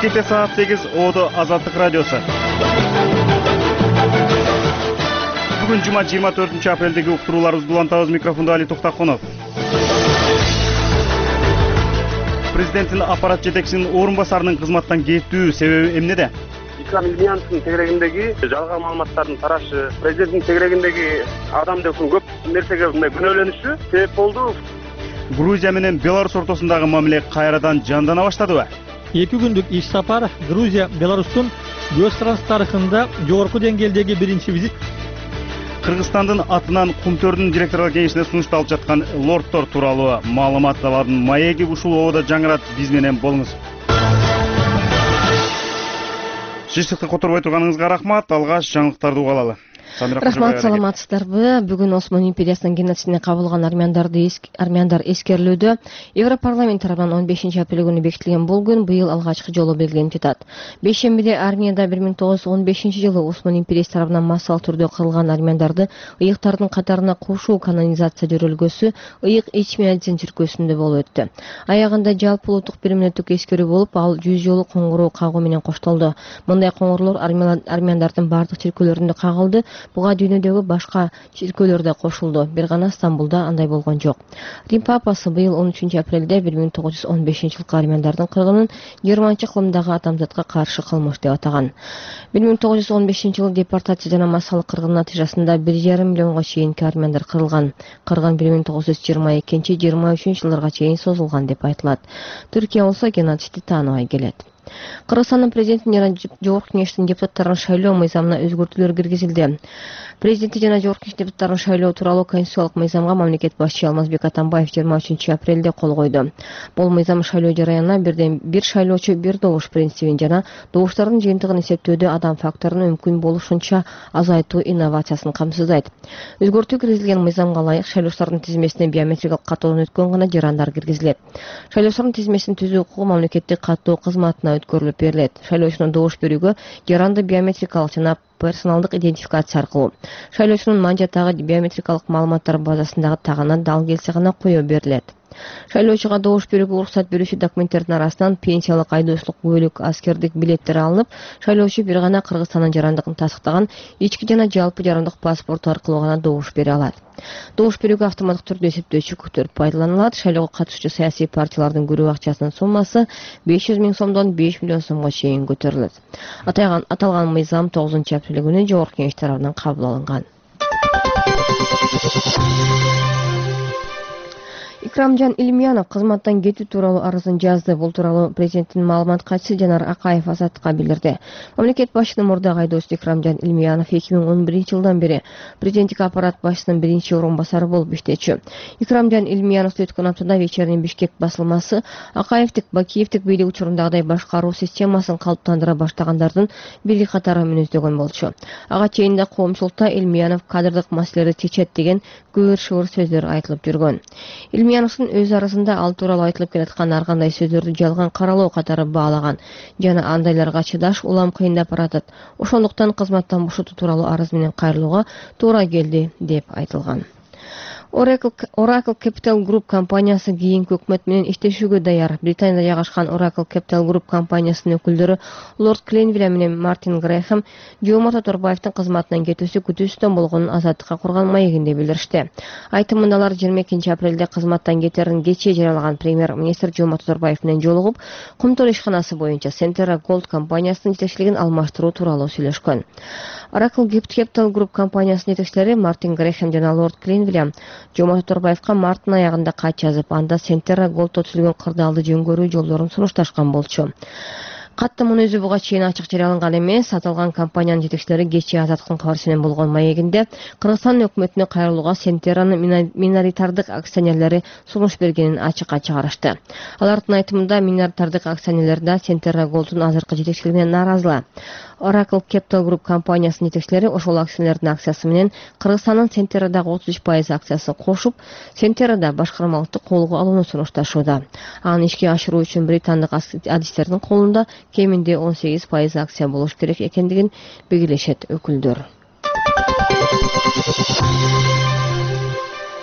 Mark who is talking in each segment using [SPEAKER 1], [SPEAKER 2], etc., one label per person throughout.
[SPEAKER 1] Бишкекте саат 8, Оодо Азаттык радиосу. Бүгүн жума 24-апрелдеги уктурууларыбызды улантабыз. Микрофондо Али Токтаконов. Президенттин аппарат жетекчисинин орун басарынын кызматтан кетүү себеби эмнеде?
[SPEAKER 2] Икрам Илмияновдун тегерегиндеги жалган маалыматтардын тарашы, президенттин тегерегиндеги адамдын көп нерсеге мындай күнөөлөнүшү себеп болду.
[SPEAKER 1] Грузия менен Беларусь ортосундагы мамиле кайрадан жандана баштадыбы?
[SPEAKER 3] 2 күндүк иш сапар Грузия, Беларустун көз каранды тарыхында жогорку деңгээлдеги биринчи визит.
[SPEAKER 1] Кыргызстандын атынан Кумтөрдүн директорлор кеңешине сунушталып жаткан лордтор тууралуу маалыматтардын маеги ушул ободо жаңырат. Биз менен болуңуз. Шиштикти которбой турганыңызга рахмат. Алгач жаңылыктарды угалалы.
[SPEAKER 4] Рахмат, саламатсыздарбы? Бүгүн Осман империясынын геноцидине кабылган армяндар эскерилүүдө. Европарламент тарабынан 15-апрель күнү бекитилген бул күн быйыл алгачкы жолу белгиленип жатат. Бейшембиде Арменияда 1915-жылы Осман империясы тарабынан массалык түрдө кырылган армяндарды ыйыктардын катарына кошуу канонизация жөрөлгөсү ыйык ичмиадзин чиркөөсүндө болуп өттү. Аягында жалпы улуттук 1 мүнөттүк эскерүү болуп, ал 100 жолу коңгуроо кагуу менен коштолду. Мындай коңгуроолор армяндардын бардык чиркөөлөрүндө кагылды. Буга дүйнөдөгү башка чиркөөлөр да кошулду. Бир гана Стамбулда андай болгон жок. Рим папасы быйыл 13-апрелде 1915-жылкы армяндардын кыргынын Германча кылымдагы адамзатка каршы кылмыш деп атаган. 1915-жылы депортация жана массалык кыргын натыйжасында 1,5 миллионго чейинки армяндар кырылган. Кыргын 1922-23 жылдарга чейин созулган деп айтылат. Түркия болсо геноцидти тааныбай келет. Кыргызстандын президенти жана жогорку кеңештин депутаттарын шайлоо мыйзамына өзгөртүүлөр киргизилди. Президенти жана жогорку кеңеш депутаттарын шайлоо тууралуу конституциялык мыйзамга мамлекет башчы Алмазбек Атамбаев 23-апрелде кол койду. Бул мыйзам шайлоо жараянына бирден бир шайлоочу бир добуш принцибин жана добуштардын жыйынтыгын эсептөөдө адам факторун мүмкүн болушунча азайтуу инновациясын камсыздайт. Өзгөртүү киргизилген мыйзамга ылайык шайлоочулардын тизмесине биометрикалык каттоодон өткөн гана жарандар киргизилет. Шайлоочулардын тизмесин түзүү укугу мамлекеттик каттоо кызматына өткөрүлүп берилет. Шайлоочунун добуш берүүгө жаранды биометрикалык жана персоналдык идентификация аркылуу шайлоочунун ман-жаттагы биометрикалык маалыматтар базасындагы тагына дал келсе гана коё берилет. Шайлоочуга добуш берүүгө уруксат берүүчү документтердин арасынан пенсиялык, айдоочулук, күбөлүк, аскердик билеттери алынып, шайлоочу бир гана Кыргызстандын жарандыгын тастыктаган ички жана жалпы жарандык паспорту аркылуу гана добуш бере алат. Добуш берүүгө автоматтык түрдө эсептөөчү күктөр пайдаланылат. Шайлоого катышуучу саясий партиялардын көрүү акчасынын суммасы 500 000 сомдон 5 миллион сомго чейин көтөрүлөт. Аталган мыйзам 9-апрель күнү жогорку кеңеш тарабынан кабыл алынган. Икрамжан Илмиянов кызматтан кетүү тууралуу арызын жазды. Бул тууралуу президенттин маалымат катчысы Жанар Акаев Азаттыкка билдирди. Мамлекет башчынын мурдагы айдоочусу Икрамжан Илмиянов 2011-жылдан бери президенттик аппарат башчысынын биринчи орун басары болуп иштечү. Икрамжан Илмияновду өткөн аптада Вечерний Бишкек басылмасы Акаевдик, Бакиевдик бийлик учурундагыдай башкаруу системасын калыптандыра баштагандардын бири катары мүнөздөгөн болчу. Ага чейин да коомчулукта Илмиянов кадрдык маселелерди чечет деген кыбыр-шыбыр сөздөр айтылып жүргөн. Илмияновдун өз арызында ал тууралуу айтылып келаткан ар кандай сөздөрдү жалган каралоо катары баалаган жана андайларга чыдаш улам кыйындап баратат. Ошондуктан кызматтан бошотуу тууралуу арыз менен кайрылууга туура келди деп айтылган. Oracle Capital Group компаниясы кийинки өкмөт менен иштешүүгө даяр. Британияда жайгашкан Oracle Capital Group компаниясынын өкүлдөрү Лорд Кленвилл менен Мартин Грэхэм Жомарт Оторбаевдин кызматынан кетүүсү күтүүсүздөн болгонун Азаттыкка курган маегинде билдиришти. Айтымында алар 22-апрелде кызматтан кетерин кечээ жарыялаган премьер-министр Жомарт Оторбаев менен жолугуп, Кумтөр ишканасы боюнча Centera Gold компаниясынын жетекчилигин алмаштыруу тууралуу сүйлөшкөн. Oracle Capital Group компаниясынын жетекчилери Мартин Грэхэм жана Лорд Кленвилл Жомарт Оторбаевка марттын аягында кат жазып, анда Centera Gold'то түзүлгөн кырдаалды жөнгөрүү жолдорун сунушташкан болчу. Каттымын өзү буга чейин ачык жарыяланган эмес. Аталган компаниянын жетекчилери кечээ Азаттыктын кабарчысы менен болгон маегинде Кыргызстан өкмөтүнө кайрылууга Centera'нын миноритардык акционерлери сунуш бергенин ачыкка чыгарышты. Алардын айтымында миноритардык акционерлер да Centera Gold'ун азыркы жетекчилигине нааразы. Oracle Capital Group компаниясынын жетекчилери ошол акционердин акциясы менен Кыргызстандын Centera'дагы 33% акциясын кошуп, Centera'да башкармалыкты колго алууну сунушташууда. Аны ишке ашыруу үчүн британдык адистердин колунда кеминде 18% акция болуш керек экендигин белгилешет өкүлдөр.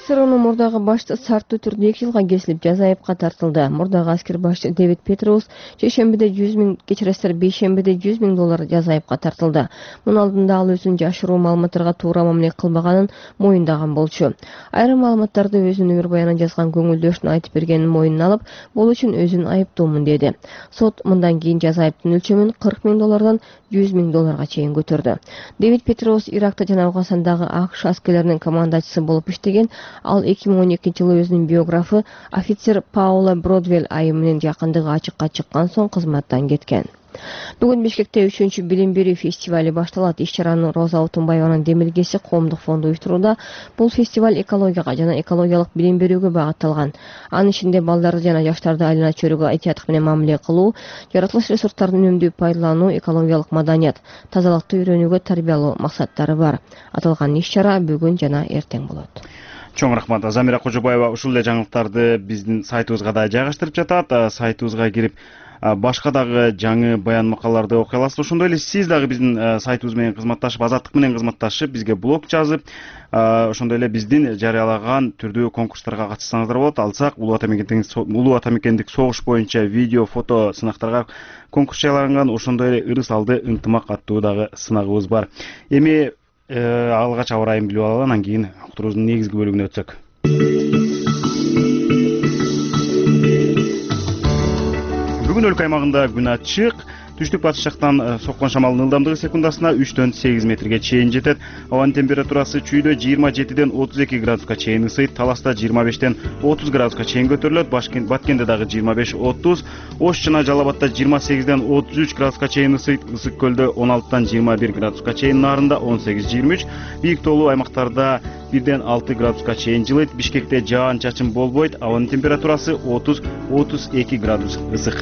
[SPEAKER 4] КСРОнун мурдагы башчы сарттуу түрдө 2 жылга кесилип жаза айыпка тартылды. Мурдагы аскер башчы Дэвид Петроус шейшембиде 100 000, кечиресиздер, бейшембиде 100 000 доллар жаза айыпка тартылды. Мунун алдында ал өзүнүн жашыруу маалыматтарга туура мамиле кылбаганын моюндаган болчу. Айрым маалыматтарды өзүнүн өмүр баянына жазган көңүлдөшүнө айтып бергенин мойнуна алып, бул үчүн өзүн айыптуумун деди. Сот мындан кийин жаза айыптын өлчөмүн 40 000 доллардан 100 000 долларга чейин көтөрдү. Дэвид Петроус Иракта жана Афганистандагы АКШ аскерлеринин командачысы болуп иштеген. Ал 2012 жылы өзүнүн биографы офицер Паула Бродвелл айым менен жакындыгы ачыкка чыккан соң кызматтан кеткен. Бүгүн Бишкекте 3-чү билим берүү фестивали башталат. Иш-чараны Роза Отунбаеванын демилгеси коомдук фонду уюштурууда. Бул фестиваль экологияга жана экологиялык билим берүүгө багытталган. Анын ичинде балдарды жана жаштарды айлана чөйрөгө этияттык менен мамиле кылуу, жаратылыш ресурстарын үнөмдүү пайдалануу, экологиялык маданият, тазалыкты үйрөнүүгө тарбиялоо максаттары бар. Аталган иш-чара бүгүн жана эртең болот.
[SPEAKER 1] Чоң рахмат. Замира Кожобаева ушул эле жаңылыктарды биздин сайтыбызга да жайгаштырып жатат. Сайтыбызга кирип башка дагы жаңы баян макалаларды окуй аласыз. Ошондой эле сиз дагы биздин сайтыбыз менен кызматташып, Азаттык менен кызматташып, бизге блог жазып, ошондой эле биздин жарыялаган түрдүү конкурстарга катышсаңыздар болот. Алсак улуу ата мекендик согуш боюнча видео, фото сынактарга конкурс жарыяланган. Ошондой эле ырыс алды ынтымак аттуу дагы сынагыбыз бар. Эми алгач аба ырайын билип алалы, анан кийин уктуруубуздун негизги бөлүгүнө өтсөк. Бүгүн өлкө аймагында күн ачык. Түштүк батыш жактан соккон шамалдын ылдамдыгы секундасына 3-төн 8 метрге чейин жетет. Абанын температурасы чүйдө 27-ден 32 градуска чейин ысыйт. Таласта 25-тен 30 градуска чейин көтөрүлөт. Баткенде дагы 25-30. Ош жана Жалал Абадта 28-ден 33 градуска чейин ысыйт. Ысык көлдө 16-тан 21 градуска чейин, Нарында 18-23. Бийик тоолуу аймактарда 1-ден 6 градуска чейин жылыйт. Бишкекте жаан-чачын болбойт. Абанын температурасы 30-32 градус ысык.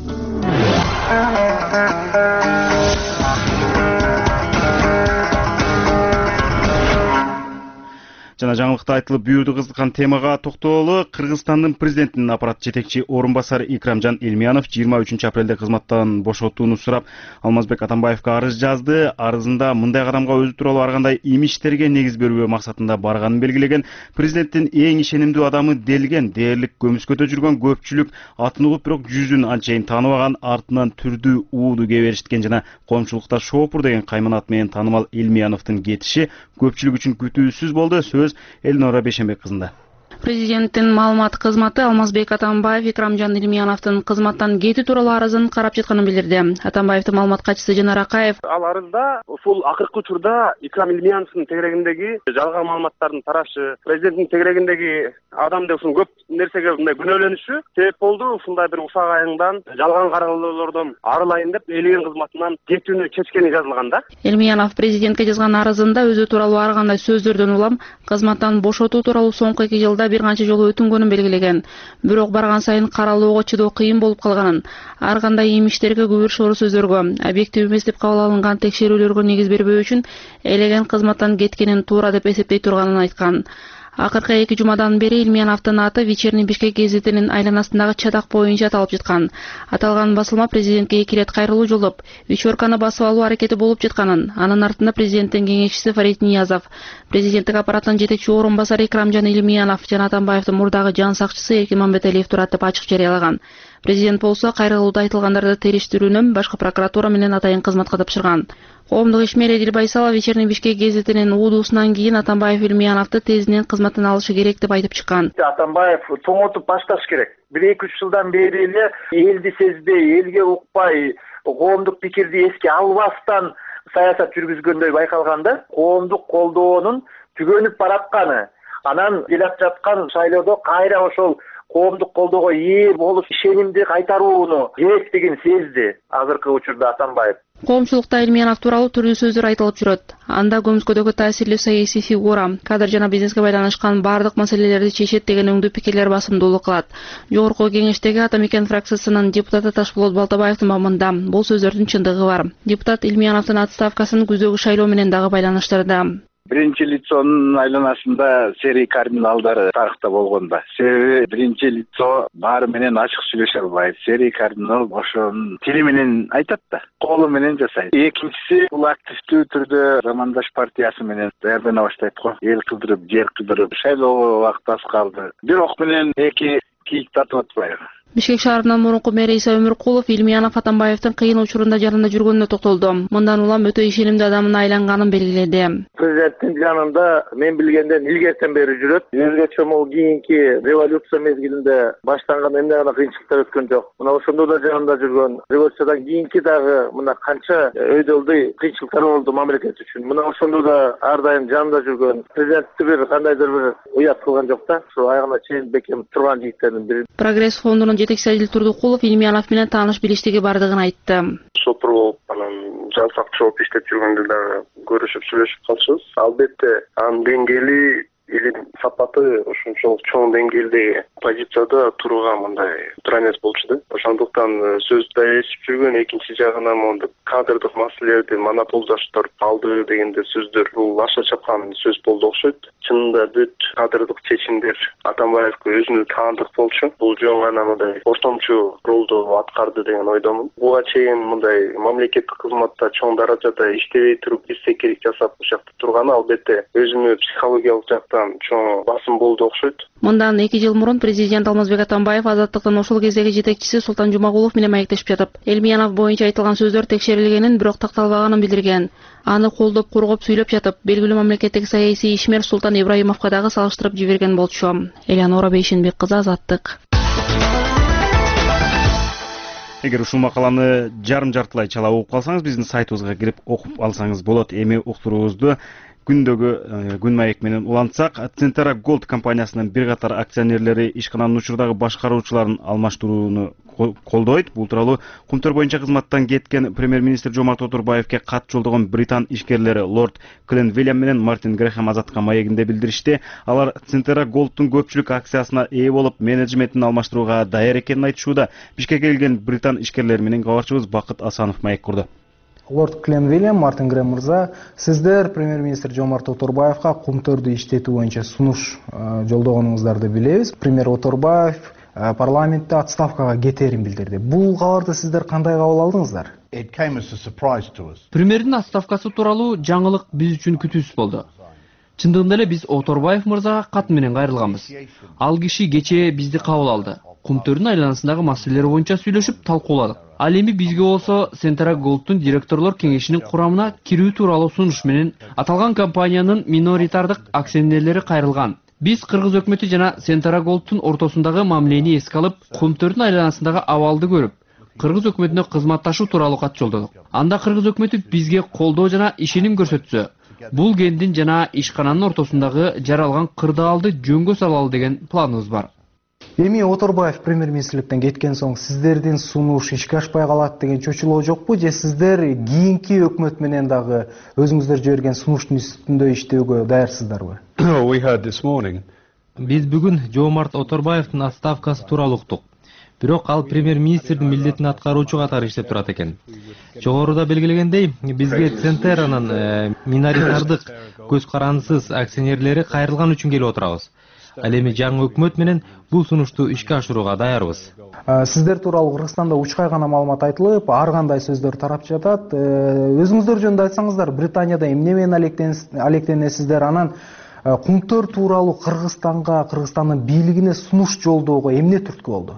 [SPEAKER 1] Жана жаңылыкта айтылып бүйүрдү кызыккан темага токтололу. Кыргызстандын президентинин аппарат жетекчи орун басары Икрамжан Элмиянов 23 апрелде кызматтан бошотууну сурап, Алмазбек Атамбаевга арыз жазды. Арызында мындай кадамга өзү тууралуу ар кандай имичтерге негиз берүү максатында барганын белгилеген. Президенттин эң ишенимдүү адамы делген, дээрлик көмүскөдө жүргөн көпчүлүк атын угуп, бирок жүзүн анчейин тааныбаган, артынан түрдүү ууду кээ беришкен жана коомчулукта Шопур деген кайман ат менен таанымал Элмияновдун кетиши көпчүлүк үчүн күтүүсүз болду. Сөз Элнора Бейшенбек кызында.
[SPEAKER 5] Президенттин маалымат кызматы Алмазбек Атамбаев Икрамжан Элмияновдун кызматтан кетүү тууралуу арызын карап жатканын билдирди. Атамбаевдин маалымат катчысы Жанар Акаев
[SPEAKER 2] ал арызда ушул акыркы учурда Икрам Элмияновдун тегерегиндеги жалган маалыматтардын тарашы, президенттин тегерегиндеги адамды ушул көп нерсеге мындай күнөөлөнүшү себеп болду. Ушундай бир ушак айыңдан жалган каралоолордон арылайын деп элеген кызматынан кетүүнү чечкени жазылган да.
[SPEAKER 5] Элмиянов президентке жазган арызында өзү тууралуу ар кандай сөздөрдөн улам кызматтан бошотуу тууралуу соңку 2 жылда бир канча жолу өтүнгөнүн белгилеген. Бирок барган сайын каралоого чыдоо кыйын болуп калганын, ар кандай имичтерге күбүр шору сөздөргө, объектив эмес деп кабыл алынган текшерүүлөргө негиз бербөө үчүн элеген кызматтан кеткенин туура деп эсептей турганын айткан. Акыркы 2 жумадан бери Элмияновдун аты Вечерний Бишкек гезитинин айланасындагы чатак боюнча аталып жаткан. Аталган басылма президентке 2 рет кайрылуу жолдоп, вечерканы басып алуу аракети болуп жатканын, анын артында президенттин кеңешчиси Фарид Ниязов, президенттик аппараттын жетекчи орун басары Икрамжан Элмиянов жана Атамбаевдин мурдагы жан сакчысы Эркин Мамбеталиев турат деп ачык жарыялаган. Президент болсо кайрылууда айтылгандарды териштирүүнү башкы прокуратура менен атайын кызматка тапшырган. Коомдук ишмер Эдил Байсалов Вечерний Бишкек гезитинин уудуусунан кийин Атамбаев Элмияновду тезинен кызматтан алышы керек деп айтып чыккан.
[SPEAKER 6] Атамбаев тоңотуп башташ керек. 1-2 жылдан бери эле элди сезбей, элге укпай, коомдук пикирди эске албастан саясат жүргүзгөндөй байкалганда, коомдук колдоонун түгөнүп баратканы, анан келип жаткан шайлоодо кайра ошол коомдук колдоого ээ болуш ишенимди кайтарууну керектигин сезди азыркы учурда Атамбаев.
[SPEAKER 5] Коомчулукта Элмиянов тууралуу түрдүү сөздөр айтылып жүрөт. Анда көмүскөдөгү таасирлүү саясий фигура, кадр жана бизнеске байланышкан бардык маселелерди чечет деген өңдүү пикирлер басымдуулук кылат. Жогорку кеңештеги Ата Мекен фракциясынын депутаты Ташболот Балтабаевдин мамында бул сөздөрдүн чындыгы бар. Депутат Элмияновдун отставкасын күздөгү шайлоо менен дагы байланыштырды.
[SPEAKER 6] биринчи лицонун айланасында серий криминалдары тарыхта болгон да. Себеби биринчи лицо баары менен ачык сүйлөшө албайт. Серий криминал ошонун тили менен айтат да, колу менен жасайт. Экинчиси бул активдүү түрдө Замандаш партиясы менен даярдана баштайт го. Эл кылдырып, жер кылдырып, шайлоого убакыт аз калды. Бир ок менен эки кийик тартып атпайбы.
[SPEAKER 5] Бишкек шаарынын мурунку мэри Иса Өмүркулов Илмиянов Атамбаевдин кыйын учурунда жанында жүргөнүнө токтолду. Мындан улам өтө ишенимдүү адамына айланганын белгиледи.
[SPEAKER 7] Президенттин жанында мен билгенден илгертен бери жүрөт. Өзгөчө могу кийинки революция мезгилинде баштанган эмне гана кыйынчылыктар өткөн жок. Мына ошондо да жанында жүргөн. Революциядан кийинки дагы мына канча өйдөлдүй кыйынчылыктар болду мамлекет үчүн. Мына ошондо да ар дайым жанында жүргөн. Президентти бир кандайдыр бир уят кылган жок да. Ошо айгына чейин бекем турган жигиттердин бири.
[SPEAKER 5] Прогресс фондунун жетекчиси Адил Турдукулов Илмиянов менен тааныш билиштиги бардыгын айтты.
[SPEAKER 2] Сотур болуп анан жан сакчы болуп иштеп жүргөндө дагы көрүшүп сүйлөшүп калчубуз. Албетте анын деңгээли илин сапаты ушунчалык чоң деңгээлде позицияда турууга мындай туура эмес болчу да. Ошондуктан сөздү ээрчип жүргөн, экинчи жагынан мондо кадрдык маселелерди монополдаштырып алды дегенде сөздөр бул аша чапкан сөз болду окшойт. Чынында бүт кадрдык чечимдер Атамбаевге өзүнө таандык болчу. Бул жөн гана мындай ортомчу ролду аткарды деген ойдомун. Буга чейин мындай мамлекеттик кызматта чоң даражада иштебей туруп истекелик жасап ушакта турганы албетте өзүмө психологиялык жактан чоң басым болду окшойт.
[SPEAKER 5] Мындан 2 жыл мурун президент Алмазбек Атамбаев Азаттыктын ошол кездеги жетекчиси Султан Жумагулов менен маектешип жатып, Элмиянов боюнча айтылган сөздөр текшерилгенин, бирок такталбаганын билдирген. Аны колдоп кургоп сүйлөп жатып, белгилүү мамлекеттик саясий ишмер Султан Ибраимовго дагы салыштырып жиберген болчу. Элеонора Бейшенбек кызы, Азаттык.
[SPEAKER 1] Эгер ушул макаланы жарым-жартылай чала угуп калсаңыз, биздин сайтыбызга кирип окуп алсаңыз болот. Эми уктуруубузду күндөгү күн маек менен улантсак, Центера Голд компаниясынын бир катар акционерлери ишкананын учурдагы башкаруучуларын алмаштырууну колдойт. Бул тууралуу Кумтөр боюнча кызматтан кеткен премьер-министр Жомарт Отурбаевке кат жолдогон Британ ишкерлери лорд Клен Вильям менен Мартин Грэхэм Азаттыкка маегинде билдиришти. Алар Центера Голдтун көпчүлүк акциясына ээ болуп, менеджментин алмаштырууга даяр экенин айтышууда. Бишкекке келген Британ ишкерлери менен кабарчыбыз Бакыт Асанов маек курду.
[SPEAKER 8] Лорд Клен Вильям, Мартин Грэхэм мырза, сиздер премьер-министр Жомарт Отурбаевка Кумтөрдү иштетүү боюнча сунуш жолдогонуңуздарды билебиз. Премьер Отурбаев парламентте отставкага кетерин билдирди. Бул кабарды сиздер кандай кабыл алдыңыздар?
[SPEAKER 9] Премьердин отставкасы тууралуу жаңылык биз үчүн күтүүсүз болду. Чындыгында эле биз Отурбаев мырзага кат менен кайрылганбыз. Ал киши кечээ бизди кабыл алды. Кумтөрдүн айланасындагы маселелер боюнча сүйлөшүп талкууладык. Ал эми бизге болсо Центера Голдтун директорлор кеңешинин курамына кирүү тууралуу сунуш менен аталган компаниянын миноритардык акционерлери кайрылган. Биз Кыргыз өкмөтү жана Центера Голдтун ортосундагы мамилени эске алып, Кумтөрдүн айланасындагы абалды көрүп, Кыргыз өкмөтүнө кызматташуу тууралуу кат жолдодук. Анда Кыргыз өкмөтү бизге колдоо жана ишеним көрсөтсө, бул кендин жана ишкананын ортосундагы жаралган кырдаалды жөнгө салалы деген планыбыз бар.
[SPEAKER 8] Эми Отурбаев премьер-министрликтен кеткен соң сиздердин сунуш ишке ашпай калат деген чочулоо жокпу, же сиздер кийинки өкмөт менен дагы өзүңүздөр жиберген сунуштун үстүндө иштөөгө даярсыздарбы?
[SPEAKER 3] Биз бүгүн Жомарт Отурбаевдин отставкасы тууралуу уктук. Бирок ал премьер-министрдин милдетин аткаруучу катары иштеп турат экен. Жогоруда белгилегендей, бизге Центеранын миноритардык көз карандысыз акционерлери кайрылган үчүн келип отурабыз. Ал эми жаңы өкмөт менен бул сунушту ишке ашырууга даярбыз.
[SPEAKER 8] Сиздер тууралуу Кыргызстанда учкай гана маалымат айтылып, ар кандай сөздөр тарап жатат. Өзүңүздөр жөнүндө айтсаңыздар, Британияда эмне менен алектенесиздер? Анан Кумтөр тууралуу Кыргызстанга, Кыргызстандын бийлигине сунуш жолдоого эмне түрткү болду?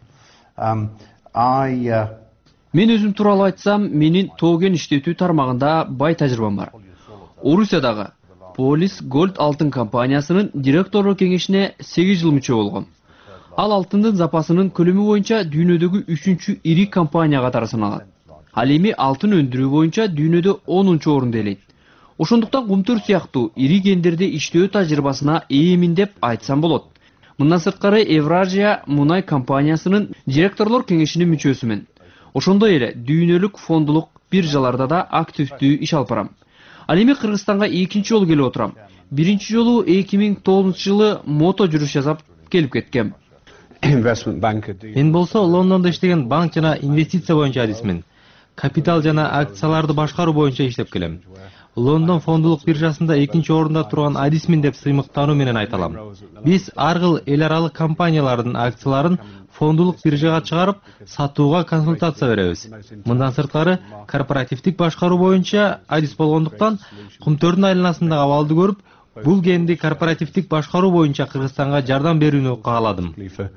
[SPEAKER 9] Мен өзүм тууралуу айтсам, менин тоген иштетүү тармагында бай тажрыйбам бар. Орусиядагы Полис Gold алтын компаниясынын директорлор кеңешине 8 жыл мүчө болгом. Ал алтындын запасынын көлөмү боюнча дүйнөдөгү 3-чү ири компания катары саналат. Ал эми алтын өндүрүү боюнча дүйнөдө 10-чу орунду ээлейт. Ошондуктан Кумтөр сыяктуу ири кендерде иштөө тажрыйбасына ээмин деп айтсам болот. Мындан сырткары Евразия мунай компаниясынын директорлор кеңешинин мүчөсүмүн. Ошондой эле дүйнөлүк фондулук биржаларда да активдүү иш алып барам. Ал эми Кыргызстанга экинчи жолу келип отурам. Биринчи жолу 2009-жылы мото жүрүш жасап келип кеткем.
[SPEAKER 3] Мен болсо Лондондо иштеген банк жана инвестиция боюнча адисмин. Капитал жана акцияларды башкаруу боюнча иштеп келем. Лондон фондулук биржасында 2-орунда турган адисмин деп сыймыктануу менен айта алам. Биз ар кыл эл аралык компаниялардын акцияларын фондулук биржага чыгарып, сатууга консультация беребиз. Мындан сырткары корпоративдик башкаруу боюнча адис болгондуктан Кумтөрдүн айланасындагы абалды көрүп, бул кенди корпоративдик башкаруу боюнча Кыргызстанга жардам берүүнү кааладым.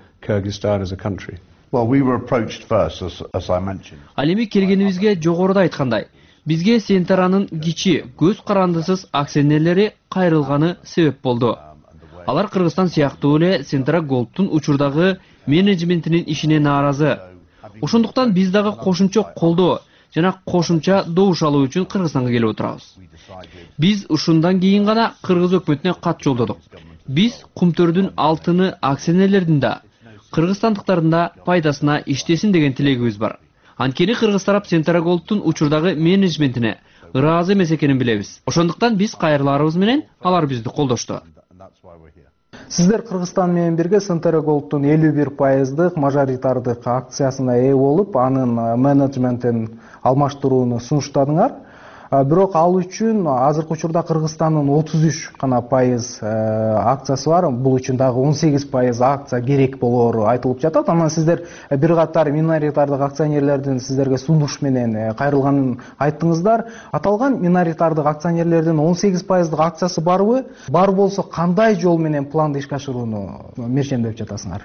[SPEAKER 9] Ал эми келгенибизге жогоруда айткандай, бизге Сентеранын кичи, көз карандысыз акционерлери кайрылганы себеп болду. Алар Кыргызстан сыяктуу эле Сентера Голдтун учурдагы менеджментинин ишине нааразы. Ошондуктан биз дагы кошумча колдоо жана кошумча добуш алуу үчүн Кыргызстанга келип отурабыз. Биз ушундан кийин гана Кыргыз өкмөтүнө кат жолдодук. Биз Кумтөрдүн алтыны акционерлердин да, кыргызстандыктардын да пайдасына иштесин деген тилегибиз бар. Анткени кыргыз тарап Сентера Голдтун учурдагы менеджментине ыраазы эмес экенин билебиз. Ошондуктан биз кайрыларыбыз менен алар бизди колдошту.
[SPEAKER 8] Сиздер Кыргызстан менен бирге Сентера Голдтун 51% мажоритардык акциясына ээ болуп, анын менеджментин алмаштырууну сунуштадыңар. Бирок ал үчүн азыркы учурда Кыргызстандын 33 гана пайыз акциясы бар. Бул үчүн дагы 18% акция керек болоору айтылып жатат. Анан сиздер бир катар миноритардык акционерлердин сиздерге сунуш менен кайрылганын айттыңыздар. Аталган миноритардык акционерлердин 18% акциясы барбы? Бар болсо кандай жол менен планды ишке ашырууну мерчемдеп жатасыңар?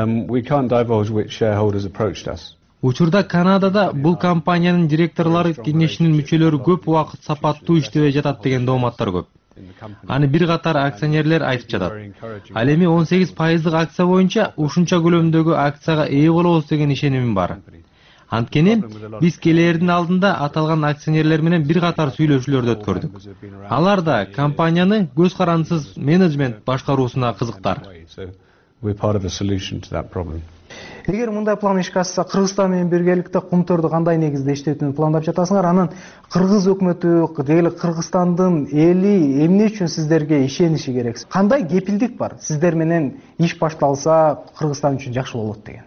[SPEAKER 3] Учурда Канадада бул компаниянын директорлору кеңешинин мүчөлөрү көп убакыт сапаттуу иштебей жатат деген дооматтар көп. Аны бир катар акционерлер айтып жатат. Ал эми 18% акция боюнча ушунча көлөмдөгү акцияга ээ болобуз деген ишенимим бар. Анткени биз келээрдин алдында аталган акционерлер менен бир катар сүйлөшүүлөрдү өткөрдүк. Алар да компанияны көз карандысыз менеджмент башкаруусуна кызыктар.
[SPEAKER 8] Эгер мындай план ишке ашса, Кыргызстан менен биргеликте Кумтөрдү кандай негизде иштетүүнү пландап жатасыңар? Анан Кыргыз өкмөтү, деги эле Кыргызстандын эли эмне үчүн сиздерге ишениши керек? Кандай кепилдик бар? Сиздер менен иш башталса, Кыргызстан үчүн жакшы болот деген.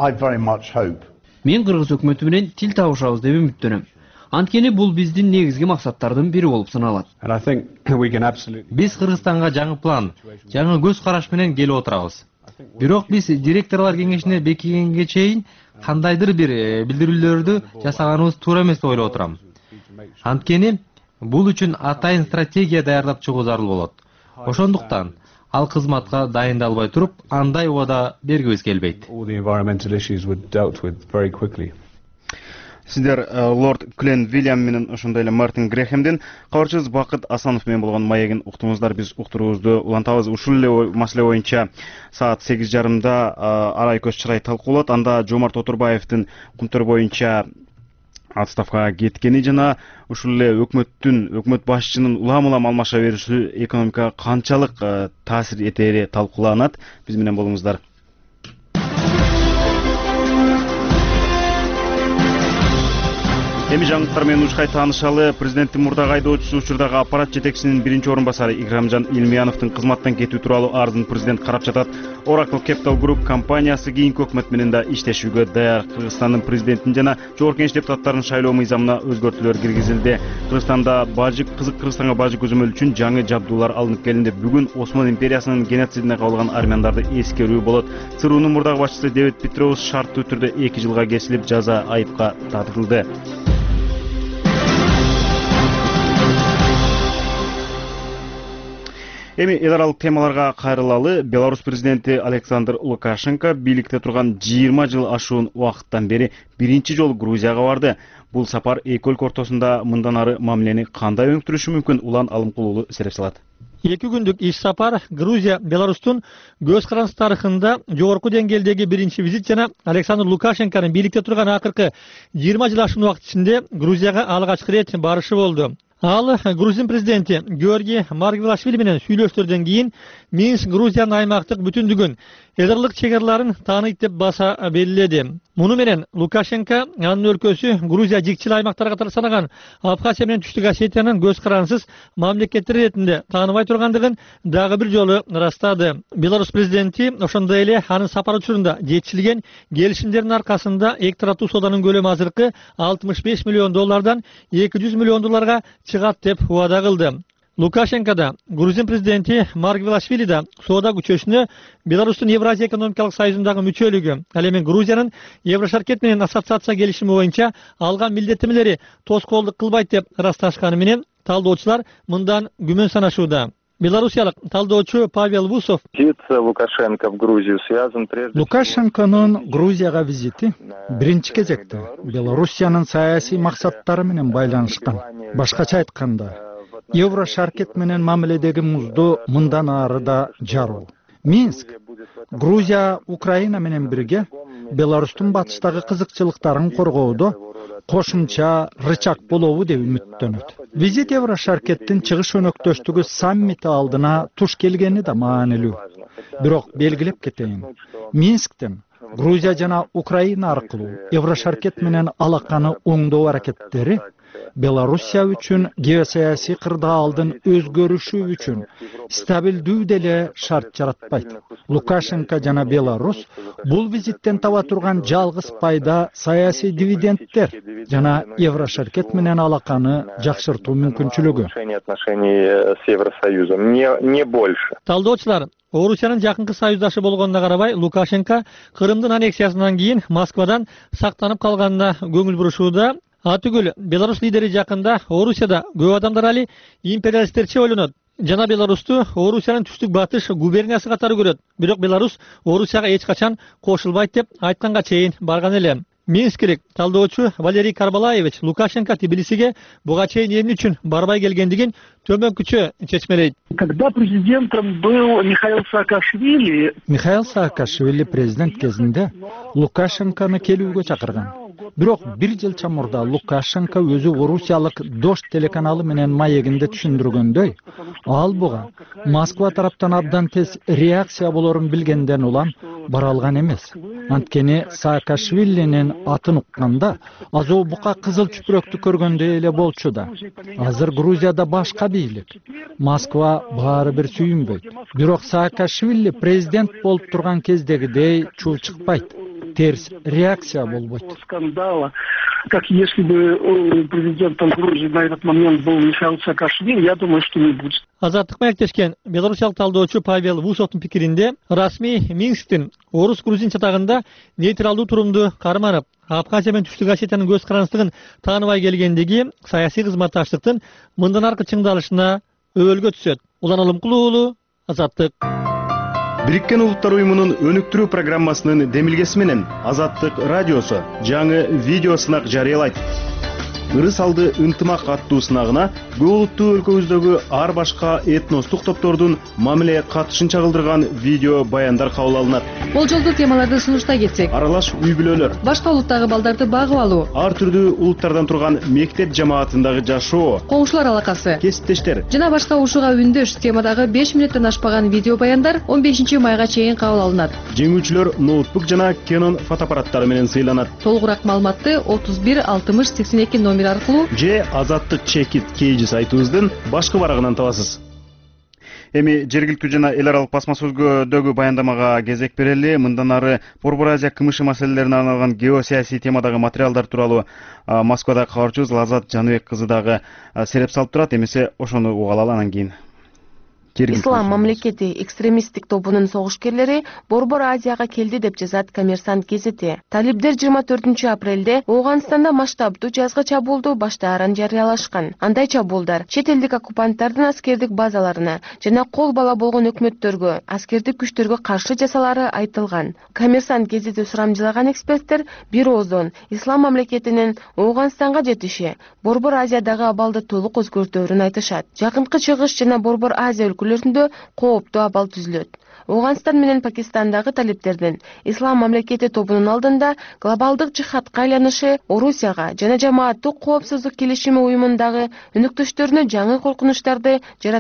[SPEAKER 9] Мен Кыргыз өкмөтү менен тил табышабыз деп үмүттөнөм. Анткени бул биздин негизги максаттардын бири болуп саналат.
[SPEAKER 3] Биз Кыргызстанга жаңы план, жаңы көз караш менен келип отурабыз. Бирок биз директорлор кеңешине бекигенге чейин кандайдыр бир билдирүүлөрдү жасаганыбыз туура эмес деп ойлоп отурам. Анткени бул үчүн атайын стратегия даярдап чыгуу зарыл болот. Ошондуктан ал кызматка дайындалбай туруп, андай убада бергибиз келбейт.
[SPEAKER 1] Сиздер лорд Клен Вильям менен ошондой эле Мартин Грехемдин кабарчыбыз Бакыт Асанов менен болгон маегин уктуңуздар. Биз уктуруубузду улантабыз. Ушул эле маселе боюнча саат 8:30 арай көз чырай талкууланат. Анда Жомарт Отурбаевдин Кумтөр боюнча отставкага кеткени жана ушул эле өкмөт башчынын улам-улам алмаша бериши экономикага канчалык таасир этери талкууланат. Биз менен болуңуздар. Эми жаңылыктар менен ушкай таанышалы. Президенттин мурдагы айдоочусу учурдагы аппарат жетекчисинин биринчи орун басары Икрамжан Илмияновдун кызматтан кетүү тууралуу арызын президент карап жатат. Oracle Capital Group компаниясы кийинки өкмөт менен да иштешүүгө даяр. Кыргызстандын президентин жана жогорку кеңеш депутаттарынын шайлоо мыйзамына өзгөртүүлөр киргизилди. Кыргызстанга бажы көзөмөл үчүн жаңы жабдуулар алынып келинди. Бүгүн Осман империясынын геноцидине кабылган армяндарды эскерүү болот. ЦРУнун мурдагы башчысы Дэвид Петроус шарттуу түрдө 2 жылга кесилип, жаза айыпка тартылды. Эми эл аралык темаларга кайрылалы. Беларусь президенти Александр Лукашенко бийликте турган 20 жыл ашуун убакыттан бери биринчи жолу Грузияга барды. Бул сапар эки өлкө ортосунда мындан ары мамилени кандай өңтүрүшү мүмкүн? Улан Алымкулуулу эсептеп салат.
[SPEAKER 10] 2 күндүк иш сапар Грузия, Беларустун көз карандысыз тарыхында жогорку деңгээлдеги биринчи визит жана Александр Лукашенконун бийликте турган акыркы 20 жыл ашуун убакыт ичинде Грузияга алгачкы рет барышы болду. Ал Грузин президенти Георгий Маргвелашвили менен сүйлөштөрдөн кийин Минск Грузиянын аймактык бүтүндүгүн Эдерлик чегарларын тааныйт деп баса белгиледи. Муну менен Лукашенко анын өлкөсү Грузия жикчил аймактар катары санаган Абхазия менен Түштүк Осетиянын көз карансыз мамлекеттер иретинде тааныбай тургандыгын дагы бир жолу ырастады. Беларусь президенти ошондой эле анын сапар учурунда жетишилген келишимдердин аркасында эки тараптуу сооданын көлөмү азыркы $65 миллион $200 миллион чыгат деп убада кылды. Лукашенко да, Грузин президенти Маргвелашвили да соода күчөшүнө Беларустун Евразия экономикалык союзундагы мүчөлүгү, ал эми Грузиянын Еврошаркет менен ассоциация келишими боюнча алган милдеттенмелери тоскоолдук кылбайт деп ырасташканы менен талдоочулар мындан күмөн санашууда. Белорусиялык талдоочу Павел Вусов:
[SPEAKER 7] Лукашенко в Грузию связан прежде
[SPEAKER 11] Лукашенконун Грузияга визити биринчи кезекте Белоруссиянын саясий максаттары менен байланышкан. Башкача айтканда, Еврошаркет менен мамиледеги музду мындан ары да жаруу. Минск, Грузия, Украина менен бирге Беларустун батыштагы кызыкчылыктарын коргоодо кошумча рычаг болобу деп үмүттөнөт. Визит Еврошаркеттин чыгыш өнөктөштүгү саммити алдына туш келгени да маанилүү. Бирок белгилеп кетейин, Минсктен Грузия жана Украина аркылуу Еврошаркет менен алаканы оңдоо аракеттери Белоруссия үчүн геосаясий кырдаалдын өзгөрүшү үчүн стабилдүү деле шарт жаратпайт. Лукашенко жана Беларусь бул визиттен таба турган жалгыз пайда саясий дивидендтер жана Еврошаркет менен алаканы жакшыртуу мүмкүнчүлүгү.
[SPEAKER 10] Талдоочулар Орусиянын жакынкы союздашы болгонуна карабай, Лукашенко Крымдын аннексиясынан кийин Москвадан сактанып калганына көңүл бурушууда. Атүгүл Беларусь лидери жакында Орусияда көп адамдар али империалисттерче ойлонот. Жана Беларусту Орусиянын түштүк батыш губерниясы катары көрөт. Бирок Беларусь Орусияга эч качан кошулбайт деп айтканга чейин барган эле. Минскилик талдоочу Валерий Карбалаевич Лукашенко Тбилисиге буга чейин эмне үчүн барбай келгендигин төмөнкүчө чечмелейт.
[SPEAKER 12] Когда президентом был Михаил Саакашвили,
[SPEAKER 11] Михаил Саакашвили президент кезинде Лукашенкону келүүгө чакырган. Бирок бир жылча мурда Лукашенко өзү Орусиялык Дождь телеканалы менен маегинде түшүндүргөндөй, ал буга Москва тараптан абдан тез реакция болорун билгенден улам бара алган эмес. Анткени Саакашвилинин атын укканда азоо бука кызыл чүпүрөктү көргөндөй эле болчу да. Азыр Грузияда башка бийлик. Москва баары бир сүйүнбөйт. Бирок Саакашвили президент болуп турган кездегидей чуу чыкпайт. Терс реакция болбойт.
[SPEAKER 12] Скандала, как если бы президентом Грузии на этот момент был Михаил Саакашвили, я думаю, что не будет.
[SPEAKER 10] Азаттык менен тешкен белорусиялык талдоочу Павел Вусовдун пикиринде, расмий Минсктин орус-грузин чатагында нейтралдуу турумду карманып, Абхазия менен Түштүк Осетиянын көз карансыздыгын тааныбай келгендиги саясий кызматташтыктын мындан аркы чыңдалышына өбөлгө түшөт. Улан Алымкулуу, Азаттык.
[SPEAKER 1] Бириккен Улуттар уюмунун өнүктүрүү программасынын демилгеси менен Азаттык радиосу жаңы видео сынак жарыялайт. Ырыс алды ынтымак аттуу сынагына көп улуттуу өлкөбүздөгү ар башка этностук топтордун мамиле катышын чагылдырган видео баяндар кабыл алынат.
[SPEAKER 13] Болжолдуу темаларды сунуштай кетсек,
[SPEAKER 1] аралаш үй бүлөлөр,
[SPEAKER 13] башка улуттагы балдарды багып алуу,
[SPEAKER 1] ар түрдүү улуттардан турган мектеп жамаатындагы жашоо,
[SPEAKER 13] коңшулар алакасы,
[SPEAKER 1] кесиптештер
[SPEAKER 13] жана башка ушуга үндөш темадагы 5 минуттан ашпаган видео баяндар 15 майга чейин кабыл алынат.
[SPEAKER 1] Жеңүүчүлөр ноутбук жана Canon фотоаппараттары менен сыйланат.
[SPEAKER 13] Толугураак маалыматты 31 60 82 номер аркылуу
[SPEAKER 1] же Азаттык чекит кейжи сайтыбыздын башкы барагынан табасыз. Эми жергиликтүү жана эл аралык басма сөзгөдөгү баяндамага кезек берели. Мындан ары Борбор Азия кымышы маселелерине арналган геосаясий темадагы материалдар тууралуу Москвадагы кабарчыбыз Лазат Жаныбек кызы дагы сереп салып турат. Эмесе ошону угалы анан кийин.
[SPEAKER 14] Ислам мамлекети экстремисттик тобунун согушкерлери Борбор Азияга келди деп жазат Коммерсант газети. Талибдер 24 апрелде Ооганстанда масштабдуу жазгы чабуулду баштаарын жарыялашкан. Андай чабуулдар чет элдик оккупанттардын аскердик базаларына жана кол бала болгон өкмөттөргө, аскердик күчтөргө каршы жасалары айтылган. Коммерсант газети сурамжылаган эксперттер бир ооздон Ислам мамлекетинин Ооганстанга жетиши Борбор Азиядагы абалды толук өзгөртөөрүн айтышат. Жакынкы чыгыш жана Борбор Азия өлкөлөрүндө кооптуу абал түзүлөт. Ооганстан менен Пакистандагы талиптердин Ислам мамлекети тобунун алдында глобалдык жихадка айланышы Орусияга жана жамааттык коопсуздук келишими уюмундагы өнөктөштөрүнө жаңы коркунучтарды жаратат.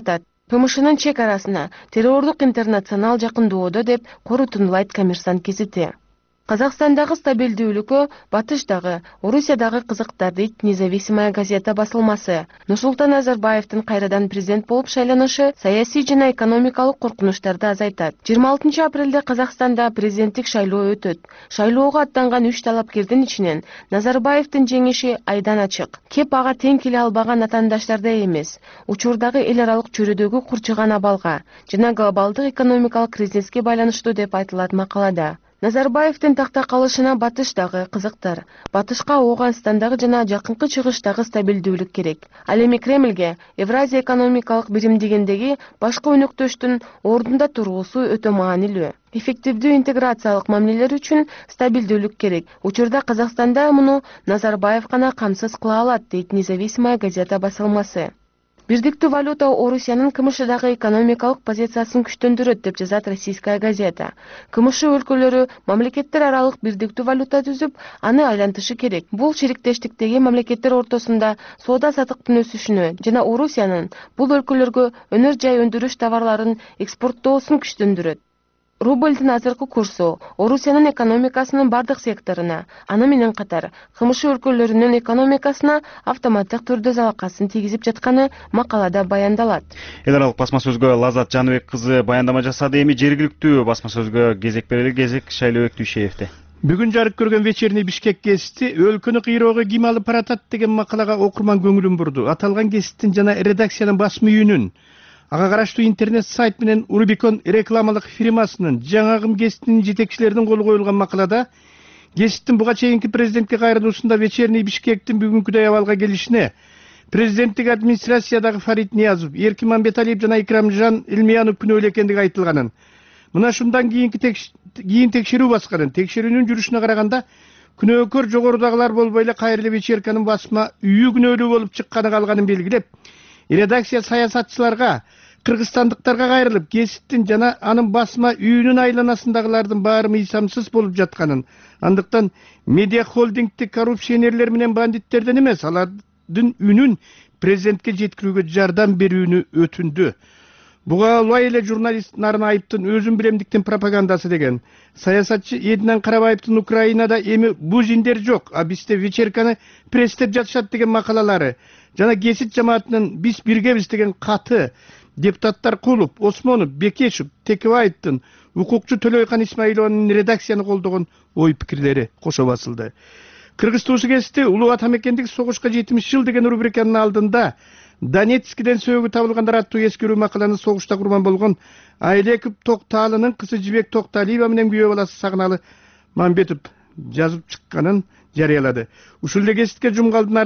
[SPEAKER 14] ПМШнын чек арасына террорлук интернационал жакындоодо деп корутундулайт Коммерсант гезити. Казакстандагы стабилдүүлүккө батыштагы, Орусиядагы кызыктар дейт Независимая газета басылмасы. Нурсултан Назарбаевдин кайрадан президент болуп шайланышы саясий жана экономикалык коркунучтарды азайтат. 26 апрелде Казакстанда президенттик шайлоо өтөт. Шайлоого аттанган 3 талапкердин ичинен Назарбаевдин жеңиши айдан ачык. Кеп ага тең келе албаган атаандаштарда эмес, учурдагы эл аралык чөйрөдөгү курчуган абалга жана глобалдык экономикалык кризиске байланыштуу деп айтылат макалада. Назарбаевдин такта калышына батыштагы кызыктар, батышка Ооганстандагы жана жакынкы чыгыштагы стабилдүүлүк керек. Ал эми Кремлге Евразия экономикалык бирим дегендеги башкы өнөктөштүн ордунда туруусу өтө маанилүү. Эффективдүү интеграциялык мамилелер үчүн стабилдүүлүк керек. Учурда Казакстанда муну Назарбаев гана камсыз кыла алат, дейт Независимая газета басылмасы. Бирдиктүү валюта Орусиянын КМШдагы экономикалык позициясын күчтөндүрөт деп жазат Российская газета. КМШ өлкөлөрү мамлекеттер аралык бирдиктүү валюта түзүп, аны айлантышы керек. Бул шериктештиктеги мамлекеттер ортосунда соода сатыктын өсүшүнө жана Орусиянын бул өлкөлөргө өнөр жай өндүрүш товарларын экспорттоосун күчтөндүрөт. Рубльдин азыркы курсу Орусиянын экономикасынын бардык секторуна, аны менен катар КМШ өлкөлөрүнүн экономикасына автоматтык түрдө залакасын тийгизип жатканы макалада баяндалат.
[SPEAKER 1] Эл аралык басма сөзгө Лазат Жаныбек кызы баяндама жасады. Эми жергиликтүү басма сөзгө кезек берели. Кезек Шайлообек Дүйшеевде.
[SPEAKER 15] Бүгүн жарык көргөн вечерний Бишкек гезити өлкөнү кыйроого ким алып баратат деген макалага окурман көңүлүн бурду. Аталган гезиттин жана редакциянын басма үйүнүн ага караштуу интернет сайт менен Рубикон рекламалык фирмасынын жаңагым гезитинин жетекчилеринин колу коюлган макалада гезиттин буга чейинки президентке кайрылуусунда вечерний Бишкектин бүгүнкүдөй абалга келишине президенттик администрациядагы Фарид Ниязов, Эркин Мамбеталиев жана Икрамжан Илмиянов күнөөлүү экендиги айтылганын. Мына шундан кийин текшерүү басканын. Текшерүүнүн жүрүшүнө караганда күнөөкөр жогорудагылар болбой эле кайрылып вечерканын басма үйү күнөөлүү болуп чыкканы калганын белгилеп, редакция саясатчыларга, кыргызстандыктарга кайрылып, гезиттин жана анын басма үйүнүн айланасындагылардын баары мыйсамсыз болуп жатканын, андыктан медиа холдингтик коррупционерлер менен бандиттерден эмес, алардын үнүн президентке жеткирүүгө жардам берүүнү өтүндү. Буга албай эле журналист Нарын Айыптын өзүн билемдиктин пропагандасы деген. Саясатчы Эдинан Карабаевдин Украинада эми бузиндер жок, а бизде вечерканы пресстеп жатышат деген макалалары жана гезит жамаатынын биз биргебиз деген каты депутаттар Кулов, Осмонов, Бекешев, Текебаевдин, укукчу Төлөйкан Исмаилованын редакцияны колдогон ой пикирлери кошо басылды. Кыргыз туусу гезити улуу атамекендик согушка 70 жыл деген рубриканын алдында Донецкиден сөөгү табылгандар аттуу эскерүү макаланы согушта курман болгон Айлеков Токталынын кызы Жибек Токталиева менен күйөө баласы Сагыналы Мамбетов жазып чыкканын жарыялады. Ушул эле гезитке жумгалдын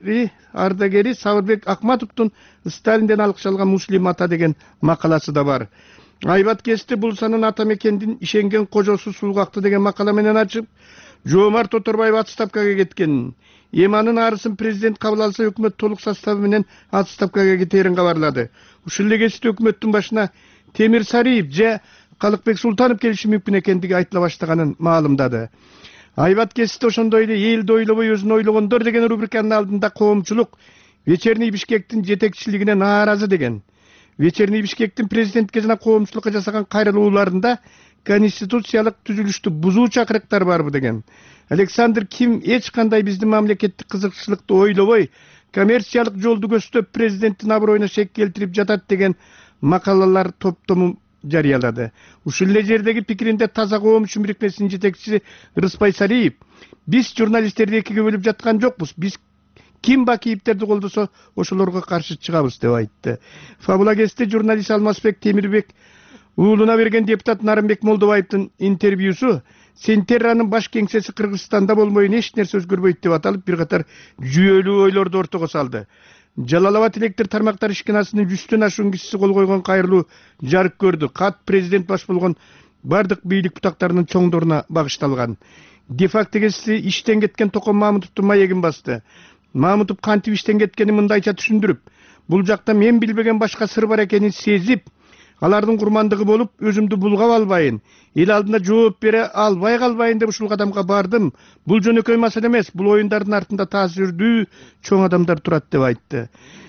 [SPEAKER 15] ардагери Сабырбек Акматовдун Сталинден алкышталган Муслим ата деген макаласы да бар. Айбат гезити Булсанын атамекендин ишенген кожосу Сулгакты деген макала менен ачып, Жоомарт Оторбаев отставкага кеткенин, Эманын арысын президент кабыл алса өкмөт толук составы менен отставкага кетерин кабарлады. Ушул эле гезит өкмөттүн башына Темир Сариев же Калыкбек Султанов келиши мүмкүн экендиги айтыла баштаганын маалымдады. Айбат гезити ошондой эле элди ойлобой өзүн ойлогондор деген рубриканын алдында коомчулук вечерний Бишкектин жетекчилигине нааразы деген. Вечерний Бишкектин президентке жана коомчулукка жасаган кайрылууларында конституциялык түзүлүштү бузуу чакырыктар барбы деген. Александр Ким эч кандай биздин мамлекеттик кызыкчылыкты ойлобой, коммерциялык жолду көздөп президенттин аброюна шек келтирип жатат деген макалалар топтому жарыялады. Ушул эле жердеги пикиринде Таза коомчу бирикмесинин жетекчиси Рыспай Сариев, биз журналисттерди экиге бөлүп жаткан жокпуз. Биз ким бакийиптерди колдосо ошолорго каршы чыгабыз деп айтты. Фабула гезити журналист Алмазбек Темирбек уулуна берген депутат Нарымбек Молдобаевдин интервьюсу Сентерранын баш кеңсеси Кыргызстанда болмойн эч нерсе өзгөрбөйт деп аталып, бир катар жүйөлүү ойлорду ортого салды. Жалалабад электр тармактар ишканасынын 100төн ашуун кишиси кол койгон кайрылуу жарык көрдү. Кат президент баш болгон бардык бийлик бутактарынын чоңдоруна багышталган. Де-факто гезити иштен кеткен Токон Мамутовдун маегин басты. Мамутов кантип иштен кеткенин мындайча түшүндүрүп, бул жакта мен билбеген башка сыр бар экенин сезип, алардын курмандыгы болуп, өзүмдү булгап албайын, эл алдында жооп бере албай калбайын деп ушул кадамга бардым. Бул жөнөкөй маселе эмес, бул оюндардын артында таасирдүү чоң адамдар турат деп айтты.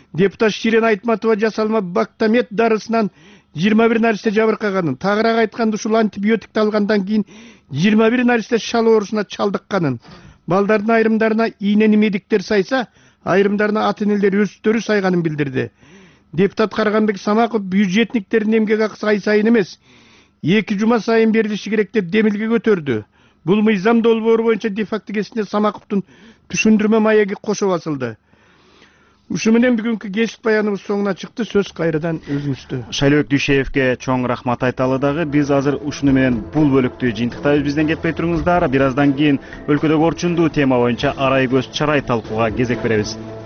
[SPEAKER 15] Депутат Ширен Айтматова жасалма бактамет дарысынан 21 наристе жабыркаганын, тагыраак айтканда ушул антибиотикти алгандан кийин 21 наристе шал оорусуна чалдыкканын, балдардын айрымдарына ийнени медиктер сайса, айрымдарына ата-энелер өздөрү сайганын билдирди. Депутат Карганбек Самаков бюджетниктердин эмгек акысы ай сайын эмес, 2 жума сайын берилиши керек деп демилге көтөрдү. Бул мыйзам долбоору боюнча де-факто кесинде Самаковдун түшүндүрмө маеги кошо басылды. Ушу менен бүгүнкү кесип баяныбыз соңуна чыкты. Сөз кайрадан өзүңүздө.
[SPEAKER 1] Шайлообек Дүйшеевке чоң рахмат айталы дагы. Биз азыр ушуну менен бул бөлүктү жыйынтыктайбыз. Бизден кетпей туруңуздар. Бир аздан кийин өлкөдөгү орчундуу тема боюнча арай көз чарай талкууга кезек беребиз.